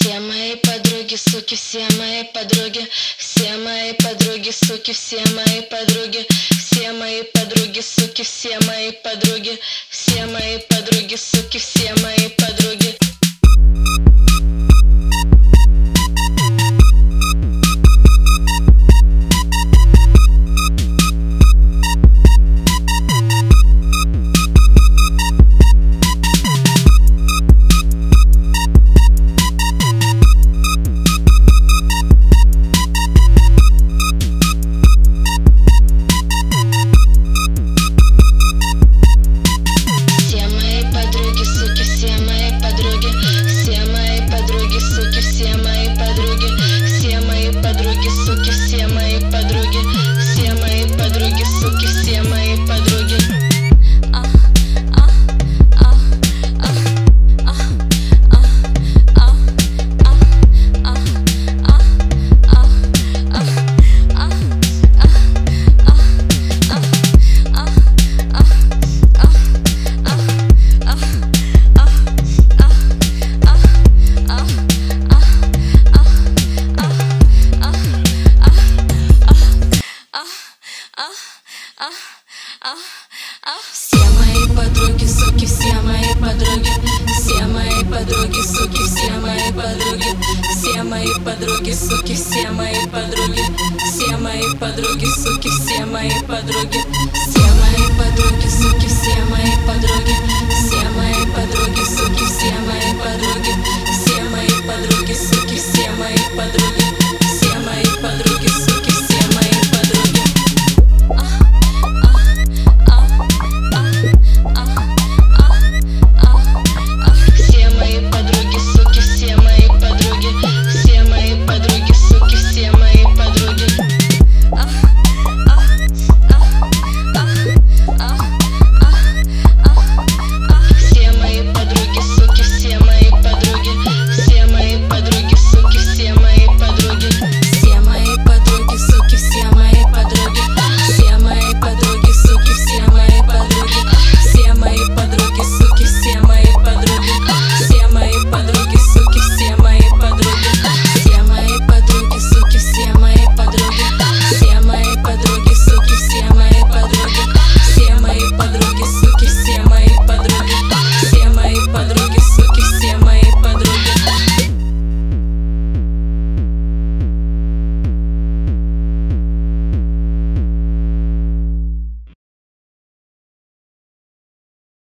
Все мои подруги, суки, все мои подруги, все мои подруги, суки, все мои подруги, все мои подруги, суки, все мои подруги, все мои подруги, суки, все мои подруги. Все мои подруги, суки, все мои подруги, все мои подруги, суки, все мои подруги, все мои подруги, суки, все мои подруги, все мои подруги, суки, все мои подруги.